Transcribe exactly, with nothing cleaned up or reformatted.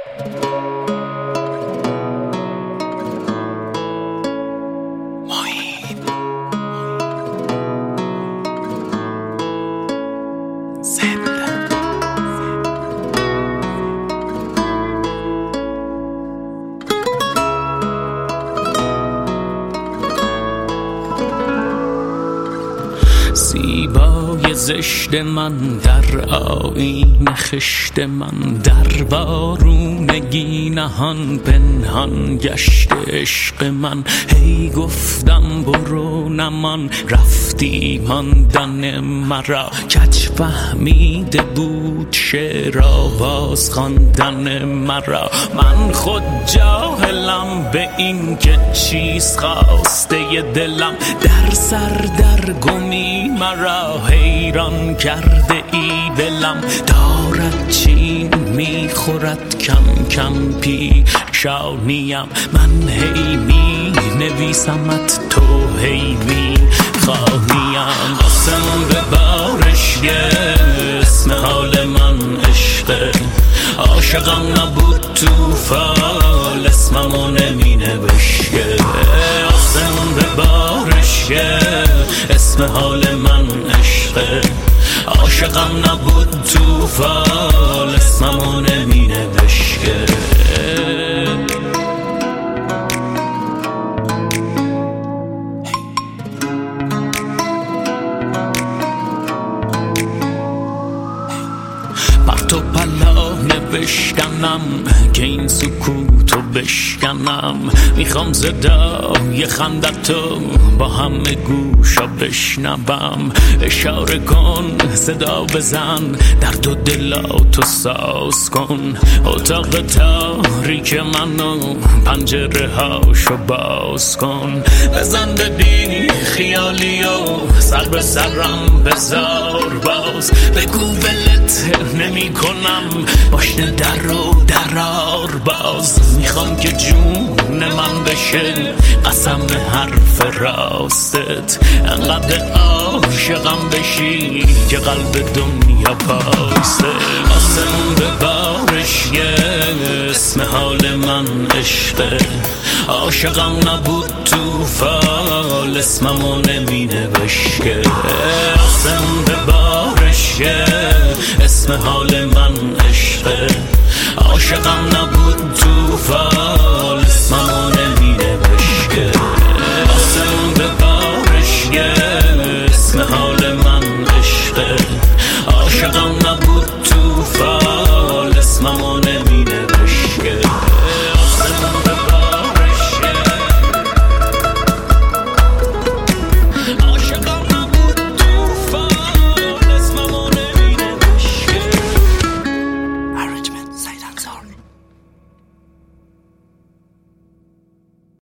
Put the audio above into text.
زیبای زشت من در آیین خشت من، در وارونگی نهان پنهان گشت عشق من. هی گفتم برو نمان، رفتی ماندن مرا. کج فهمیده بود شعر آواز خواندن مرا. من خود جاهلم به این که چیز خواسته دلم. در سر در گمی مرا حیران کرده ای دلم. دارد چین میخورد کم کم پیشانیم. من هی می نویسمت، تو هی می خواهیم. آسمون به بارش یه اسم حال من عشقه. عاشقم نبود تو فال، اسممو نمی نوشته. آسمون به بارش یه اسم حال من عشقه. عاشقم نبود تو فال، اسممو نمی نوشته. بر تو پلا نوشتنم که این سکوتو بشکنم. میخوام صدای خندتو با همه گوشا بشنوم. اشاره کن، صدا بزن، درد و دلاتو ساز کن. اتاق تاریک منو پنجره هاشو باز کن. بزن به بی خیالی و سر به سرم بذار باز. بگو ولت نمی کنم، باشته در رو درار باز. میخوام که جون من بشه قسم حرف راستت. انقدر عاشقم بشی که قلب دنیا پاسه. آسمون به بارش یه اسم حال من عشقه. عاشقم نبود تو فال، اسممو نمی نوشته. آسمون به بارش یه اسم حال من عشقه. عاشقم نبود تو فال،